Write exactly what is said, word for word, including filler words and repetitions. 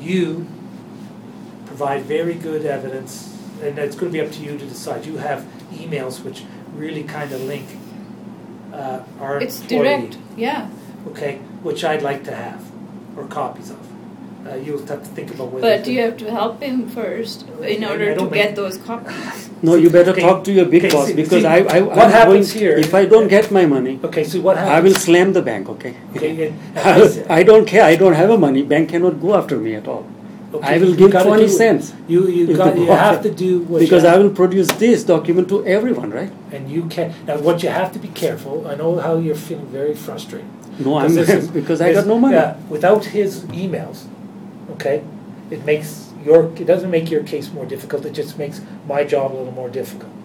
you provide very good evidence, and it's going to be up to you to decide. You have emails which really kind of link uh, our It's employee, direct, yeah. okay, which I'd like to have, or copies of. Uh, you'll have to think about whether. But you have to help him first in I- order I to don't get make- those copies. No, you better Okay, talk to your big okay, boss see- because see, I, I, what I'm happens going, here- if I don't get my money, Okay, so what happens? I will slam the bank, okay? Okay, and- I, will- I don't care, I don't have a money, bank cannot go after me at all. Okay, I will you give gotta twenty do- cents. You you if got the you boss- have to do what Because you I have, will produce this document to everyone, right? and you can now. What you have to be careful. I know how you're feeling very frustrated. No, I'm, this is- because I this- got no money. Yeah, without his emails, okay, it makes your it doesn't make your case more difficult. It just makes my job a little more difficult.